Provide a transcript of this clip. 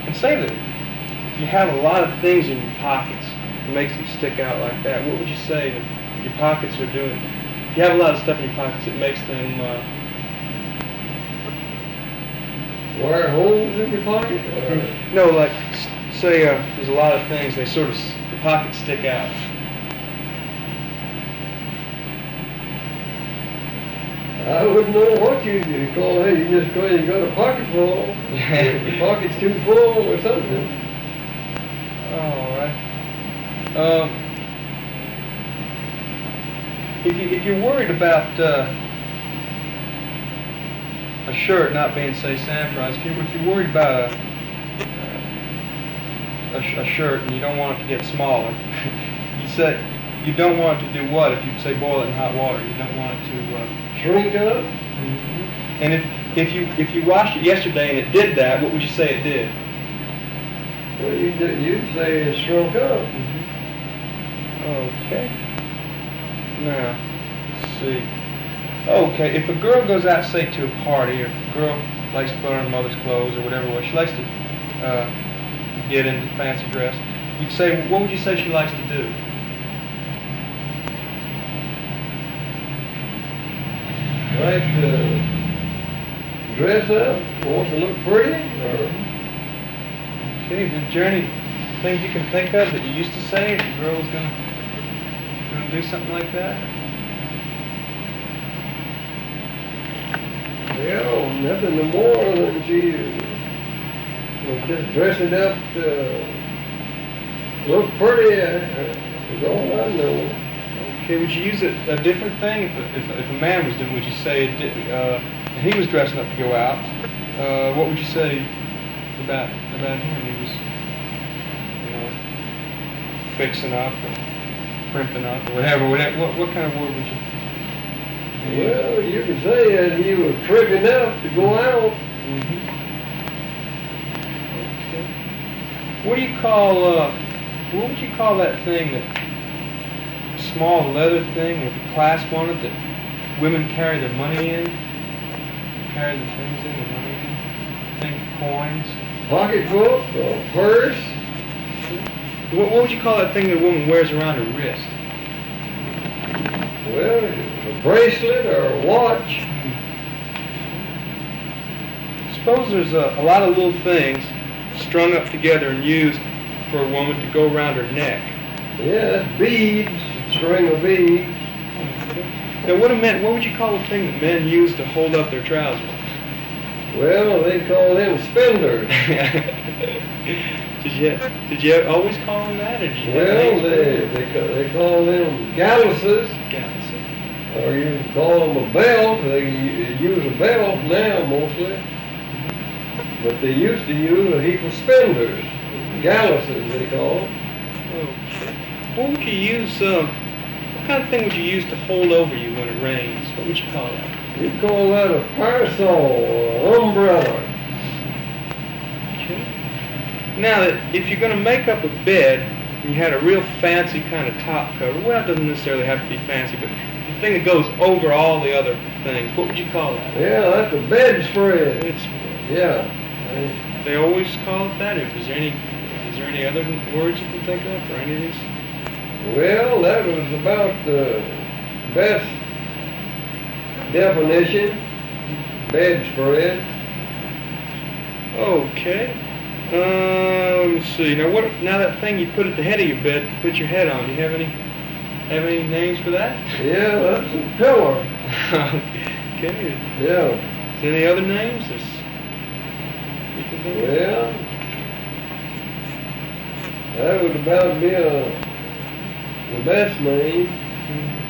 And say that you have a lot of things in your pockets that makes them stick out like that. What would you say that your pockets are doing? If you have a lot of stuff in your pockets, it makes them Wire holes in your pocket? no, like say there's a lot of things. They sort of the pockets stick out. I wouldn't know what you call it. You just call you got a pocket full. The pocket's too full or something. All right. If you're worried about a shirt not being, say, Sanfraz, if you're worried about a shirt and you don't want it to get smaller, you said you don't want it to do what? If you say boil it in hot water, you don't want it to Shrink up? Mm-hmm. And if you washed it yesterday and it did that, what would you say it did? Well, you'd say it shrunk up. Mm-hmm. Okay. Now, let's see. Okay, if a girl goes out, say, to a party, or if a girl likes to put on her mother's clothes or whatever, she likes to get into fancy dress, you'd say, what would you say she likes to do? Like to dress up, wants to look pretty, or Okay, is there any things you can think of that you used to say if a girl was gonna do something like that? well, nothing more than she was just dressing up to look pretty. Is all I know. Okay, would you use a different thing if a man was doing? Would you say he was dressing up to go out? What would you say about him? He was, fixing up or primping up or whatever. What kind of word would you? Well, you could say that he was tripping up to go out. Mm-hmm. Okay. What do you call? What would you call that thing that? Small leather thing with a clasp on it that women carry their money in? Carry the things in, the money in? Think coins? Pocketbook or purse. What would you call that thing that a woman wears around her wrist? Well, a bracelet or a watch. Suppose there's a lot of little things strung up together and used for a woman to go around her neck. Yeah, that's beads, string of beads. Now, what would you call the thing that men use to hold up their trousers? Well, they call them spenders. Did you always call them that, or did you have Well, names for them? they call them galluses, Galluses. or you can call them a belt. They use a belt now mostly, but they used to use a heap of spenders, galluses they call them. Okay. What would you use? What kind of thing would you use to hold over you when it rains? What would you call that? You call that a parasol or umbrella. Okay. Now, if you're going to make up a bed and you had a real fancy kind of top cover, well, it doesn't necessarily have to be fancy, but the thing that goes over all the other things, what would you call that? Yeah, that's a bedspread. It's, Yeah. they always call it that. Is there any other words you can think of for any of these? Well, that was about the best definition. Bedspread. Okay. Let me see. Now that thing you put at the head of your bed to put your head on, do you have any names for that? Yeah, that's a pillow. Okay. Yeah. Is there any other names? You can think of? Well, that would about be the best name.